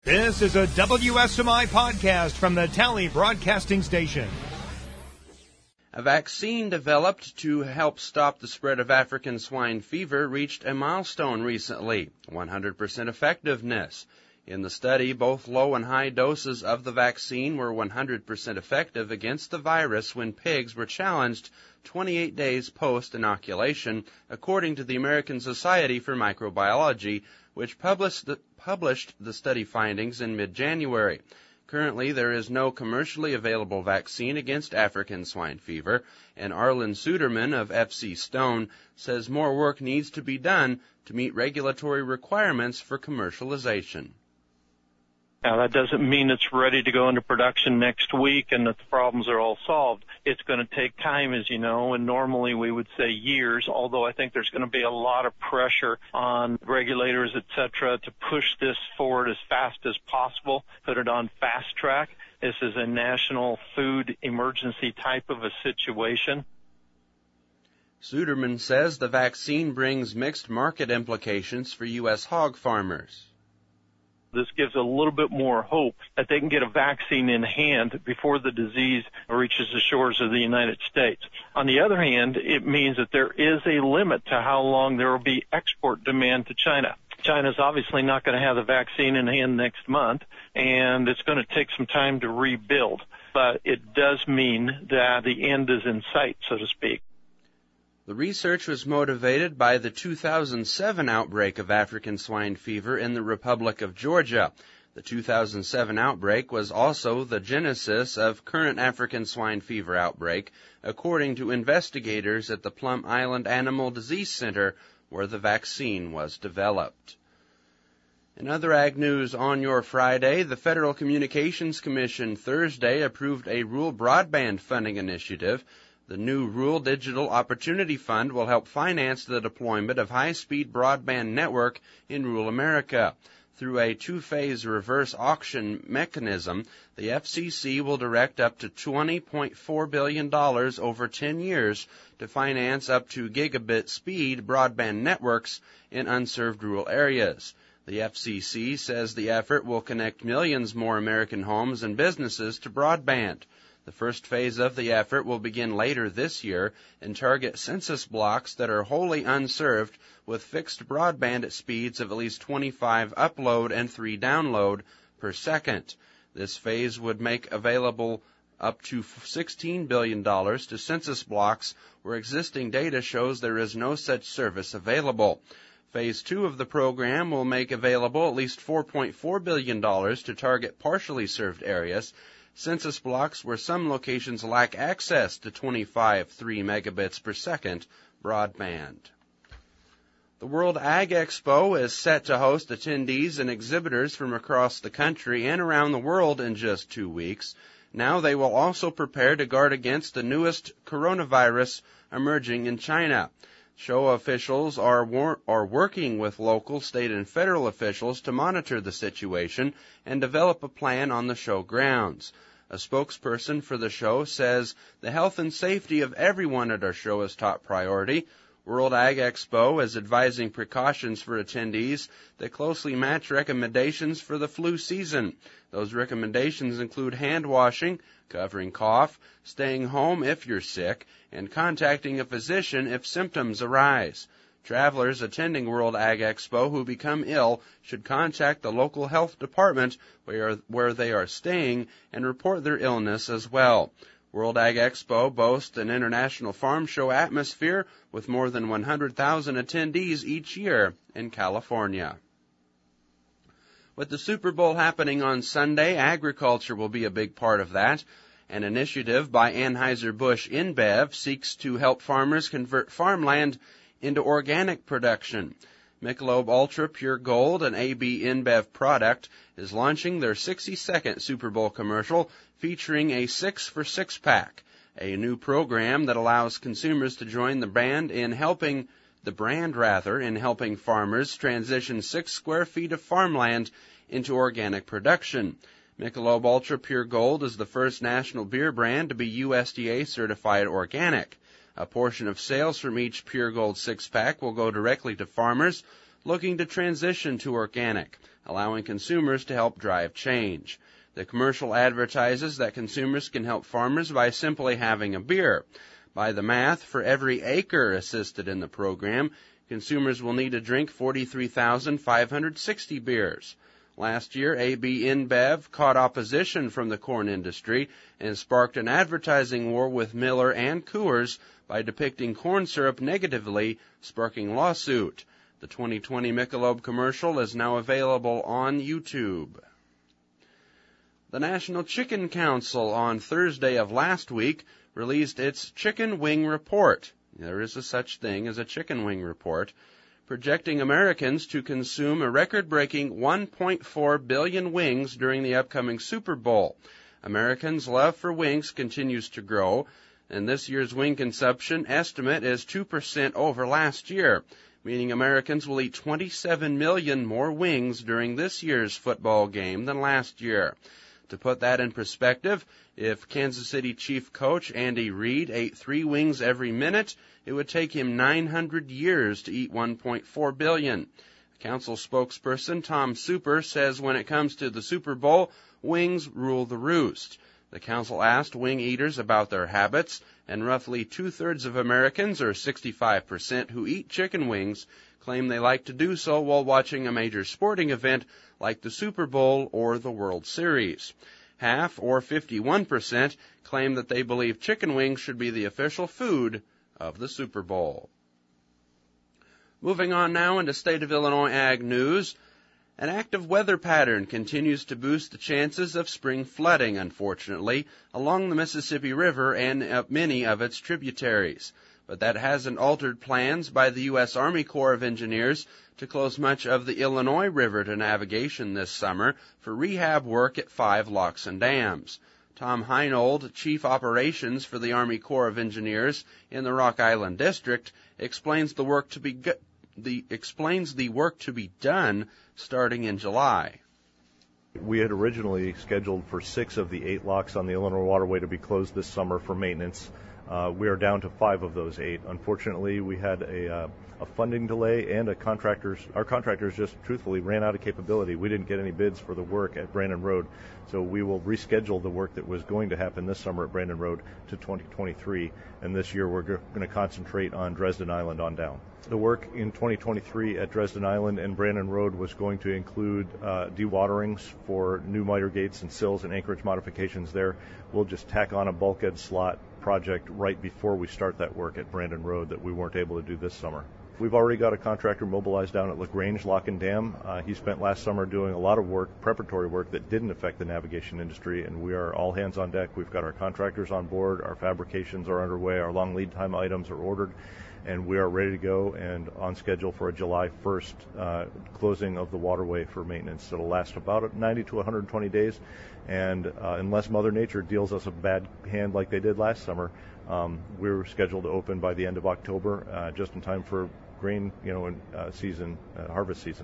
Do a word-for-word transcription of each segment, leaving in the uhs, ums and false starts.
This is a W S M I podcast from the Tally Broadcasting Station. A vaccine developed to help stop the spread of African swine fever reached a milestone recently, one hundred percent effectiveness. In the study, both low and high doses of the vaccine were one hundred percent effective against the virus when pigs were challenged twenty-eight days post-inoculation, according to the American Society for Microbiology, which published the, published the study findings in mid-January. Currently, there is no commercially available vaccine against African swine fever, and Arlen Suderman of F C Stone says more work needs to be done to meet regulatory requirements for commercialization. Now, that doesn't mean it's ready to go into production next week and that the problems are all solved. It's going to take time, as you know, and normally we would say years, although I think there's going to be a lot of pressure on regulators, et cetera, to push this forward as fast as possible, put it on fast track. This is a national food emergency type of a situation. Suderman says the vaccine brings mixed market implications for U S hog farmers. This gives a little bit more hope that they can get a vaccine in hand before the disease reaches the shores of the United States. On the other hand, it means that there is a limit to how long there will be export demand to China. China's obviously not going to have the vaccine in hand next month, and it's going to take some time to rebuild. But it does mean that the end is in sight, so to speak. The research was motivated by the two thousand seven outbreak of African swine fever in the Republic of Georgia. The two thousand seven outbreak was also the genesis of current African swine fever outbreak, according to investigators at the Plum Island Animal Disease Center, where the vaccine was developed. In other ag news on your Friday, the Federal Communications Commission Thursday approved a rural broadband funding initiative. The new Rural Digital Opportunity Fund will help finance the deployment of high-speed broadband network in rural America. Through a two-phase reverse auction mechanism, the F C C will direct up to twenty point four billion dollars over ten years to finance up to gigabit speed broadband networks in unserved rural areas. The F C C says the effort will connect millions more American homes and businesses to broadband. The first phase of the effort will begin later this year and target census blocks that are wholly unserved with fixed broadband at speeds of at least twenty-five upload and three download per second. This phase would make available up to sixteen billion dollars to census blocks where existing data shows there is no such service available. Phase two of the program will make available at least four point four billion dollars to target partially served areas, census blocks where some locations lack access to twenty-five three megabits per second broadband. The World Ag Expo is set to host attendees and exhibitors from across the country and around the world in just two weeks. Now they will also prepare to guard against the newest coronavirus emerging in China. Show officials are wor- are working with local, state, and federal officials to monitor the situation and develop a plan on the show grounds. A spokesperson for the show says the health and safety of everyone at our show is top priority. World Ag Expo is advising precautions for attendees that closely match recommendations for the flu season. Those recommendations include hand washing, covering cough, staying home if you're sick, and contacting a physician if symptoms arise. Travelers attending World Ag Expo who become ill should contact the local health department where, where they are staying and report their illness as well. World Ag Expo boasts an international farm show atmosphere with more than one hundred thousand attendees each year in California. With the Super Bowl happening on Sunday, agriculture will be a big part of that. An initiative by Anheuser-Busch InBev seeks to help farmers convert farmland into organic production. Michelob Ultra Pure Gold, an A B InBev product, is launching their sixty-second Super Bowl commercial featuring a six for six pack, a new program that allows consumers to join the brand in helping the brand rather in helping farmers transition six square feet of farmland into organic production. Michelob Ultra Pure Gold is the first national beer brand to be U S D A certified organic. A portion of sales from each Pure Gold six-pack will go directly to farmers, looking to transition to organic, allowing consumers to help drive change. The commercial advertises that consumers can help farmers by simply having a beer. By the math, for every acre assisted in the program, consumers will need to drink forty-three thousand five hundred sixty beers. Last year, A B InBev caught opposition from the corn industry and sparked an advertising war with Miller and Coors by depicting corn syrup negatively, sparking lawsuit. The twenty twenty Michelob commercial is now available on YouTube. The National Chicken Council on Thursday of last week released its Chicken Wing Report. There is a such thing as a chicken wing report, projecting Americans to consume a record-breaking one point four billion wings during the upcoming Super Bowl. Americans' love for wings continues to grow, and this year's wing consumption estimate is two percent over last year, meaning Americans will eat twenty-seven million more wings during this year's football game than last year. To put that in perspective, if Kansas City Chief Coach Andy Reid ate three wings every minute, it would take him nine hundred years to eat one point four billion. Council spokesperson Tom Super says when it comes to the Super Bowl, wings rule the roost. The council asked wing eaters about their habits, and roughly two-thirds of Americans, or sixty-five percent, who eat chicken wings claim they like to do so while watching a major sporting event like the Super Bowl or the World Series. Half, or fifty-one percent, claim that they believe chicken wings should be the official food of the Super Bowl. Moving on now into State of Illinois Ag News. An active weather pattern continues to boost the chances of spring flooding, unfortunately, along the Mississippi River and many of its tributaries. But that hasn't altered plans by the U S Army Corps of Engineers to close much of the Illinois River to navigation this summer for rehab work at five locks and dams. Tom Heinold, Chief Operations for the Army Corps of Engineers in the Rock Island District, explains the work to be gu- the explains the work to be done starting in July. We had originally scheduled for six of the eight locks on the Illinois Waterway to be closed this summer for maintenance. Uh, we are down to five of those eight. Unfortunately, we had a, uh, a funding delay and a contractors. Our contractors just truthfully ran out of capability. We didn't get any bids for the work at Brandon Road, so we will reschedule the work that was going to happen this summer at Brandon Road to twenty twenty-three, and this year we're g- going to concentrate on Dresden Island on down. The work in twenty twenty-three at Dresden Island and Brandon Road was going to include uh, dewaterings for new miter gates and sills and anchorage modifications there. We'll just tack on a bulkhead slot project right before we start that work at Brandon Road that we weren't able to do this summer. We've already got a contractor mobilized down at LaGrange Lock and Dam. Uh, he spent last summer doing a lot of work, preparatory work that didn't affect the navigation industry, and we are all hands on deck. We've got our contractors on board, our fabrications are underway, our long lead time items are ordered, and we are ready to go and on schedule for a July first uh, closing of the waterway for maintenance. It'll last about ninety to one hundred twenty days, and uh, unless Mother Nature deals us a bad hand like they did last summer, um, we're scheduled to open by the end of October, uh, just in time for grain, you know, uh, season, uh, harvest season.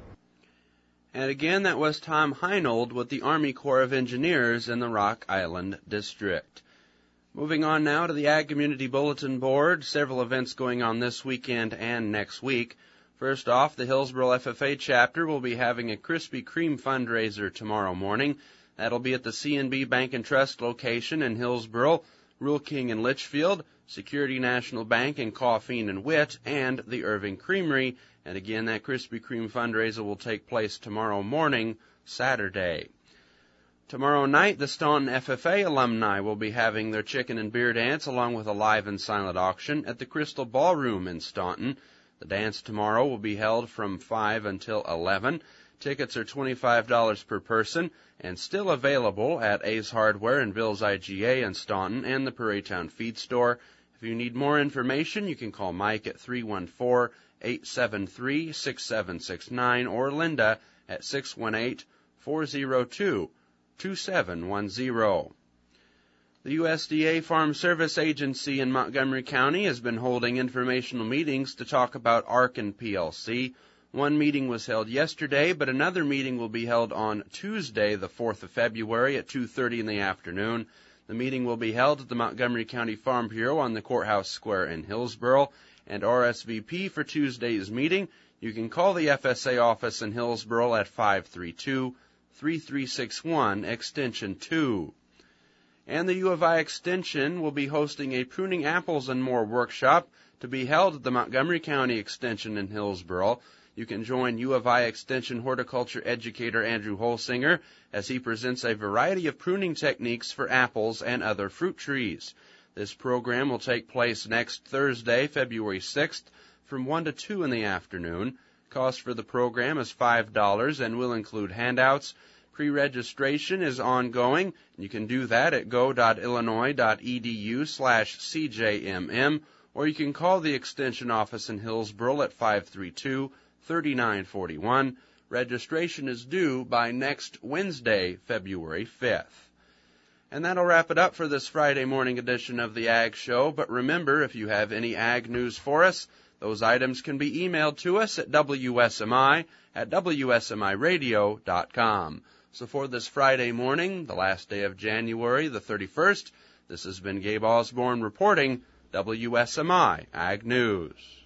And again, that was Tom Heinold with the Army Corps of Engineers in the Rock Island District. Moving on now to the Ag Community Bulletin Board. Several events going on this weekend and next week. First off, the Hillsboro F F A chapter will be having a Krispy Kreme fundraiser tomorrow morning. That'll be at the C and B Bank and Trust location in Hillsboro, Rural King in Litchfield, Security National Bank in Coffeen and Witt, and the Irving Creamery. And again, that Krispy Kreme fundraiser will take place tomorrow morning, Saturday. Tomorrow night, the Staunton F F A alumni will be having their chicken and beer dance along with a live and silent auction at the Crystal Ballroom in Staunton. The dance tomorrow will be held from five until eleven. Tickets are twenty-five dollars per person and still available at Ace Hardware and Bill's I G A in Staunton and the Prairietown Feed Store. If you need more information, you can call Mike at three one four, eight seven three, six seven six nine or Linda at six one eight, four zero two, two seven one zero. The U S D A Farm Service Agency in Montgomery County has been holding informational meetings to talk about Arkin P L C. One meeting was held yesterday, but another meeting will be held on Tuesday, the fourth of February at two thirty in the afternoon. The meeting will be held at the Montgomery County Farm Bureau on the Courthouse Square in Hillsboro, and R S V P for Tuesday's meeting. You can call the F S A office in Hillsboro at five three two, three three six one, extension two. And the U of I Extension will be hosting a Pruning Apples and More workshop to be held at the Montgomery County Extension in Hillsboro. You can join U of I Extension horticulture educator Andrew Holsinger as he presents a variety of pruning techniques for apples and other fruit trees. This program will take place next Thursday, February sixth, from one to two in the afternoon. Cost for the program is five dollars and will include handouts. Pre-registration is ongoing. You can do that at go.illinois.edu slash CJMM, or you can call the Extension office in Hillsboro at five three two, three nine four one. Registration is due by next Wednesday, February fifth. And that'll wrap it up for this Friday morning edition of the Ag Show. But remember, if you have any ag news for us, those items can be emailed to us at W S M I at W S M I radio dot com. So for this Friday morning, the last day of January, the thirty-first, this has been Gabe Osborne reporting W S M I Ag News.